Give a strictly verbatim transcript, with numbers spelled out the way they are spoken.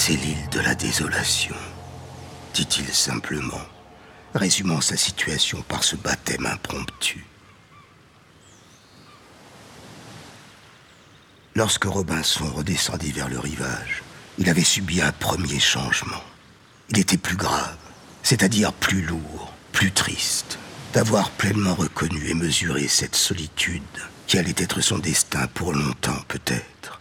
C'est l'île de la désolation, dit-il simplement, résumant sa situation par ce baptême impromptu. Lorsque Robinson redescendit vers le rivage, il avait subi un premier changement. Il était plus grave, c'est-à-dire plus lourd, plus triste, d'avoir pleinement reconnu et mesuré cette solitude qui allait être son destin pour longtemps peut-être.